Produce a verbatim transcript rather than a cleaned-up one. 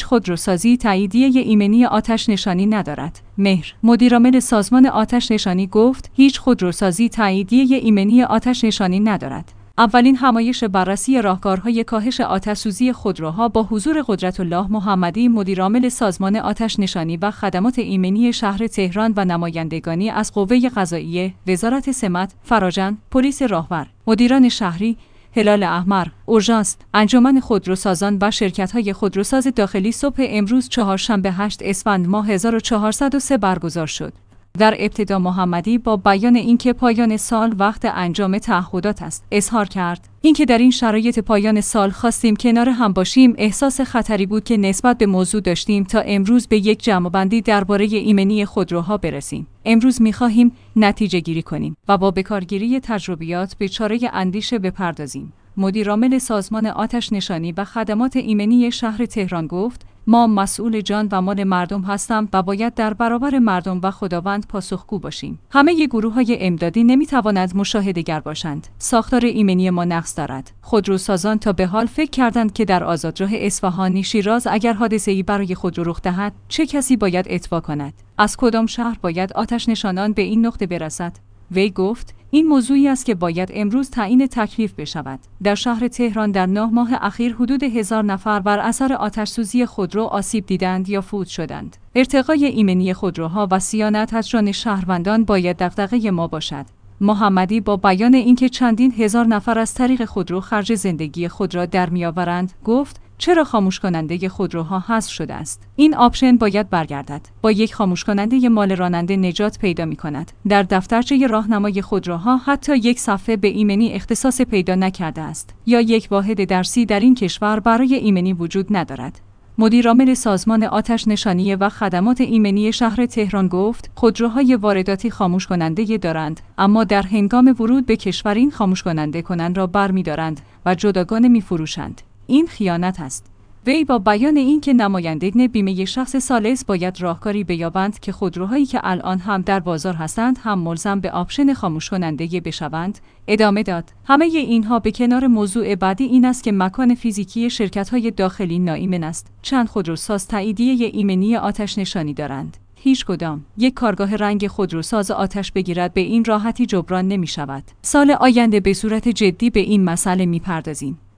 خودروسازی تاییدیه ایمنی آتش نشانی ندارد. مهر، مدیرعامل سازمان آتش نشانی گفت هیچ خودروسازی تاییدیه ایمنی آتش نشانی ندارد. اولین همایش بررسی راهکارهای کاهش آتش‌سوزی خودروها با حضور قدرت‌الله محمدی، مدیرعامل سازمان آتش نشانی و خدمات ایمنی شهر تهران و نمایندگانی از قوه قضاییه، وزارت سمت، فراجن، پلیس راهور، مدیران شهری، هلال احمر، اورژانس، انجمن خودروسازان و شرکت‌های خودروساز داخلی صبح امروز چهارشنبه هشت اسفند ماه هزار و چهارصد و سه برگزار شد. در ابتدا محمدی با بیان اینکه پایان سال وقت انجام تعهدات است، اظهار کرد اینکه در این شرایط پایان سال خواستیم کنار هم باشیم. احساس خطری بود که نسبت به موضوع داشتیم تا امروز به یک جمع‌بندی درباره ایمنی خودروها برسیم. امروز می‌خواهیم نتیجه گیری کنیم و با بکارگیری تجربیات به چاره اندیشه بپردازیم. مدیرعامل سازمان آتش نشانی و خدمات ایمنی شهر تهران گفت ما مسئول جان و مال مردم هستیم و باید در برابر مردم و خداوند پاسخگو باشیم. همه گروه‌های امدادی نمی‌توانند مشاهده‌گر باشند. ساختار ایمنی ما نقص دارد. خودروسازان تا به حال فکر کردند که در آزادراه اصفهانی، شیراز اگر حادثه‌ای برای خودرو رخ دهد، چه کسی باید اطفا کند؟ از کدام شهر باید آتش نشانان به این نقطه برسد؟ وی گفت این موضوعی است که باید امروز تعیین تکلیف بشود. در شهر تهران در نه ماه اخیر حدود هزار نفر بر اثر آتش‌سوزی خودرو آسیب دیدند یا فوت شدند. ارتقای ایمنی خودروها و صیانت از جان شهروندان باید دغدغه ما باشد. محمدی با بیان اینکه چندین هزار نفر از طریق خودرو خرج زندگی خود را در می‌آورند، گفت چرا خاموش کننده خودروها حذف شده است؟ این آپشن باید برگردد. با یک خاموش کننده مال راننده نجات پیدا می کند. در دفترچه راهنمای خودروها حتی یک صفحه به ایمنی اختصاص پیدا نکرده است یا یک واحد درسی در این کشور برای ایمنی وجود ندارد. مدیرعامل سازمان آتش نشانی و خدمات ایمنی شهر تهران گفت خودروهای وارداتی خاموش کننده دارند، اما در هنگام ورود به کشور این خاموش کننده کنند را برمی‌دارند و جداگانه می‌فروشند. این خیانت است. وی با بیان اینکه نمایندگان بیمه شخص ثالث باید راهکاری بیابند که خودروهایی که الان هم در بازار هستند هم ملزم به آپشن خاموش کننده بشوند، ادامه داد. همه اینها به کنار موضوع بعدی این است که مکان فیزیکی شرکت‌های داخلی ناایمن است. چند خودروساز تاییدیه ایمنی آتش نشانی دارند. هیچ کدام. یک کارگاه رنگ خودروساز آتش بگیرد به این راحتی جبران نمی شود. سال آینده به صورت جدی به این مسئله می پردازیم.